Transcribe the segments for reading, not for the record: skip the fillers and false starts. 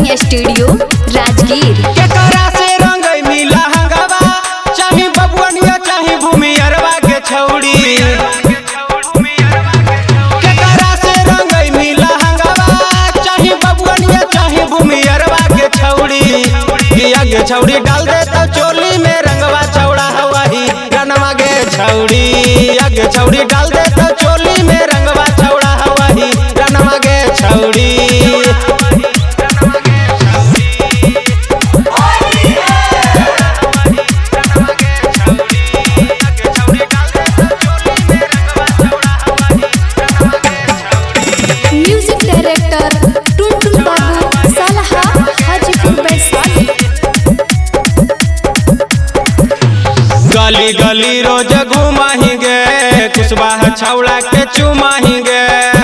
Recording studio Rajgir. केकरा से रंग मिला हंगवा चाहे बबुनिया चाहे भूमि अरवा के छौड़ी। केकरा से रंग मिला हंगवा चाहे बबुनिया चाहे भूमि अरवा के छौड़ी। किया के छौड़ी डाल दे तो चोली में रंगवा छौड़ा हवाही रनवा के छौड़ी। आगे छौड़ी डाल दे तो चोली में रंगवा छौड़ा हवाही रनवा के छौड़ी। म्यूजिक डायरेक्टर टुनटुन बाबू सलहा हाजीपुर वैशाली। गली गली रोज घुमाएंगे कुशवाहा छौड़ा के चुमाएंगे।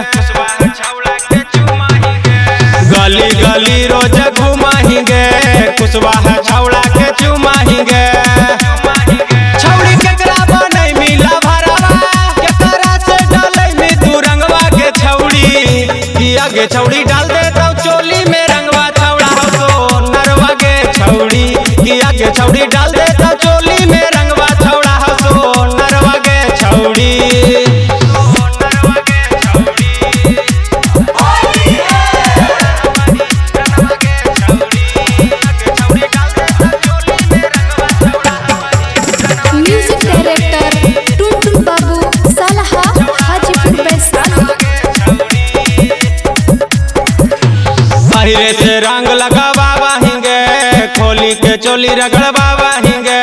गली गली रोज घुमाएंगे कुशवाहा छौड़ा के चुमाएंगे। छौड़ी केकरा बनै मिला भरवा केकरा से डालै में तू रंगवा के छौड़ी। किया के छौड़ी डाल दे तो चोली में रंगवा छौड़ा हो तो नरवा के छौड़ी। किया के छौड़ी डाल दे तो चोली में रंगवा छौड़ा हो तो नरवा के छौड़ी। म्यूजिक डायरेक्टर टुनटुन बाबू सलहा हाजीपुर वैशाली। पहिरे से रंग लगावा वाहेंगे खोली के चोली रगड़वा वाहेंगे।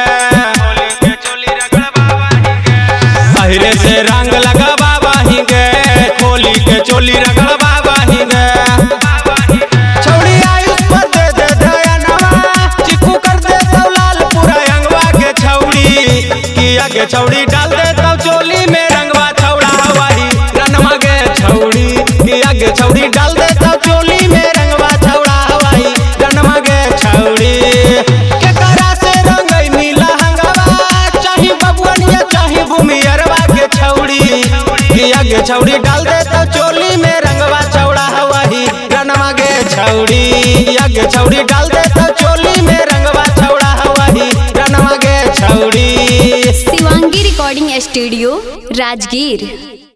पहिरे से रंग लगावा वाहेंगे खोली के चोली रगड़वा वाहेंगे। छौड़ी आयुष पर दे दे दयानवा चिकू कर दे तो लाल पूरा अंगवा के छौड़ी। किया के छौड़ी डाल दे तो चोली में रंगवा छौड़ा हवाही रनमा के छौड़ी। किया के छौड़ी डाल दे तो चोली में रंगवा छौड़ा हवाही रनमा के छौड़ी। केकरा से रंग मिला हंगवा चाहे बबुनिया चाहे भूमि अरवा के छौड़ी। किया के छौड़ी डाल दे तो चोली में रंगवा छौड़ा हवाही रनमा के छौड़ी। किया के छौड़ी डाल दे तो चोली में रंगवा छौड़ा हवाही रनमा के छौड़ी। Shivangi recording studio Rajgir.